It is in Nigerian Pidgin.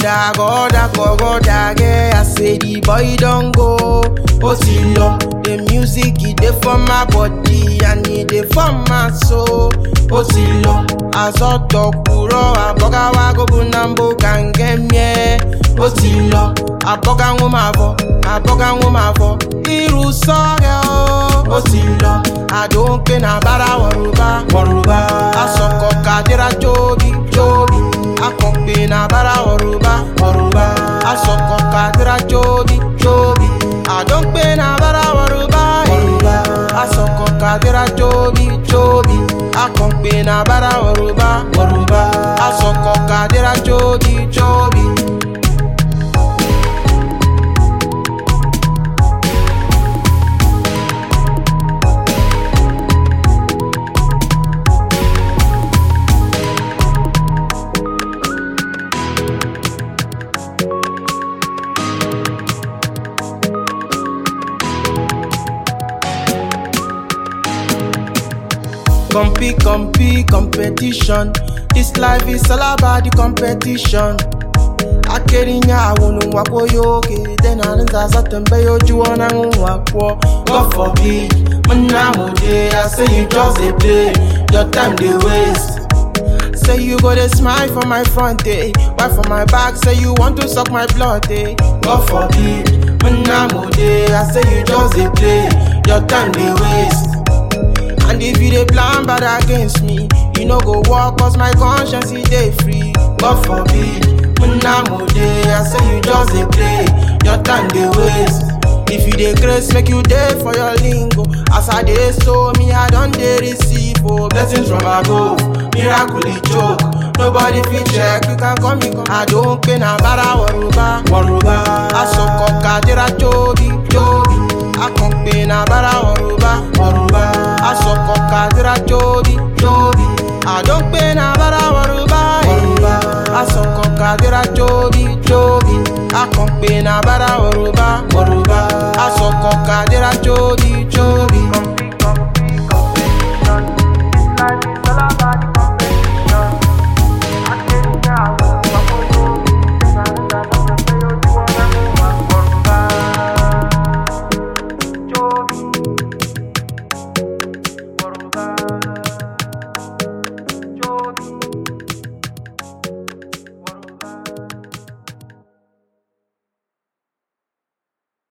goda, yeah. I say the boy don't go. Osilo, the music it dey for my body and it dey for my soul. Osilo, azoto kuro aboga wago bunambo kangemye. Osilo, aboga ngumavo, iru soge o. Osilo, I don't care na bara waruba. Asoko kadira jobi. Akompe na bara waruba. Asoko kadira jobi. I don't pay na bara waruba. Asoko kadira jobi. Akompe na bara waruba. Asoko kadira jobi. Competition. This life is all about the competition. Akerinya wonu wapo yoke, then anza zatembe yojuona ngwakwo. God forbid, manamode, I say you just a play, your time they waste. Say you go to smile for my front, why for my back? Say you want to suck my blood, God forbid, manamode, I say you just a play, your time they waste. And if you dey plan bad against me, you no go walk cause my conscience is dey free. God forbid, munamode, I say you just dey play, your time dey waste. If you dey grace, make you dey for your lingo. As I dey so, me I don dey receive blessings from above, miracle dey joke. Nobody fit check, you can call me. I don't pay na bara waruba. Asoko kadira jobi. Akompe na bara waruba. Asoko kadira jobi. I don't pay na bara waruba. Asoko kadira jobi. Akompe na bara waruba.